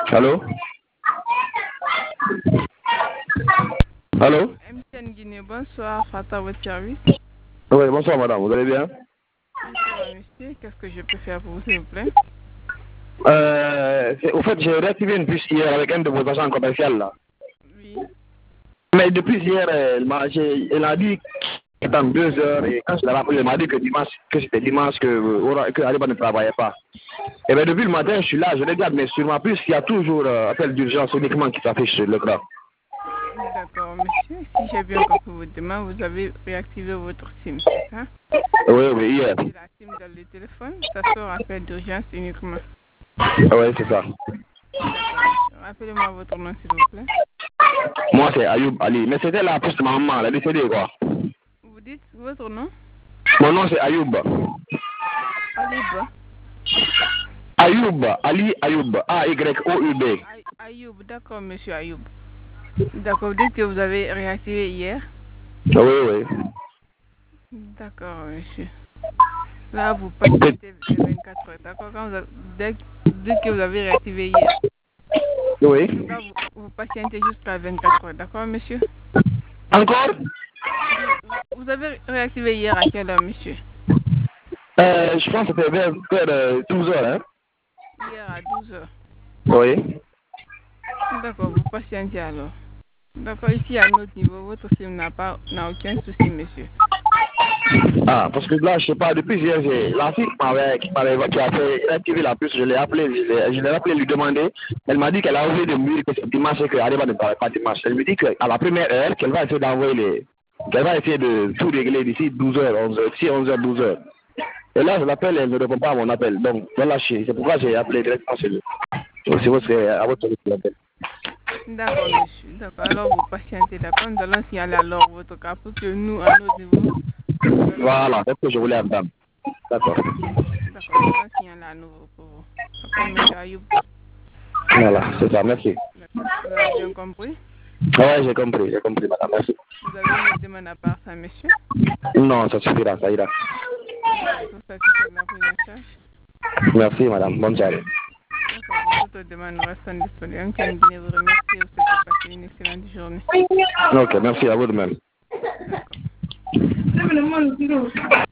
Allô? Allô? MTN Guinée, bonsoir, Fata, votre service. Oui, bonsoir madame, vous allez bien? Oui, ça va, monsieur. Qu'est-ce que je peux faire pour vous, s'il vous plaît? Au fait, j'ai réactivé une puce hier avec un de vos agents commerciaux là. Oui. Mais depuis hier, elle a dit que dans 2 heures, et quand je l'ai rappelé, elle m'a dit que c'était dimanche, que Aliba ne travaillait pas. Et bien depuis le matin, je suis là, je regarde, mais sur ma puce, il y a toujours appel d'urgence uniquement qui s'affiche sur l'écran. D'accord, monsieur. Si j'ai bien compris votre demande, vous avez réactivé votre SIM, c'est ça? Oui, oui, hier. C'est la SIM dans le téléphone, ça sort appel d'urgence uniquement. Oui, c'est ça. D'accord, monsieur. Rappelez-moi votre nom, s'il vous plaît. Moi, c'est Ayoub Ali. Mais c'était la puce de ma maman, elle a décédé quoi. Vous dites votre nom? Mon nom, c'est Ayoub. Aliba. Ayoub, Ali Ayoub, A-Y-O-U-B. Ayoub, d'accord, monsieur Ayoub. D'accord, vous dites que vous avez réactivé hier? Oui, oui. D'accord, monsieur. Là, vous patientez les 24 heures, d'accord? Dès que vous avez réactivé hier, Oui. là, vous patientez jusqu'à 24 heures, d'accord, monsieur? Encore? Vous avez réactivé hier à quelle heure, monsieur? Je pense que c'était vers 12 heures, hein? Hier à 12 heures. Oui. D'accord, vous patientez alors. D'accord, ici à notre niveau, votre film n'a aucun souci, monsieur. Ah, parce que là, je sais pas, depuis hier, la fille qui a fait activer la puce, je l'ai appelé, je l'ai appelé lui demander. Elle m'a dit qu'elle a oublié de me dire que c'est dimanche et qu'Arriba ne travaille pas dimanche. Elle me dit qu'à la première heure, qu'elle va essayer qu'elle va essayer de tout régler d'ici 12 heures, 11 heures, d'ici 11 heures, 12 heures. Et là, je l'appelle, elle ne répond pas à mon appel. Donc, voilà, c'est pourquoi j'ai appelé directement chez lui. C'est à votre service que l'appel. D'accord, monsieur. D'accord, alors vous patientez, d'accord? Nous allons signaler alors votre cas pour que nous, à notre niveau, Voilà, c'est ce que je voulais entendre. D'accord. d'accord, nous allons signaler à nouveau pour vous. D'accord, monsieur Ayoub? Voilà, c'est ça, merci. D'accord, vous avez bien compris? Ouais, j'ai compris, madame, merci. Vous avez une autre demande à part ça, monsieur? Non, ça suffira, ça ira. D'accord, tout ça, c'est la prise en charge. Merci, madame, bonne soirée. D'accord, pour toute autre demande, nous restons disponibles. MTN Guinée vous remercie et vous souhaite de passer une excellente journée. Ok, merci à vous de même. D'accord.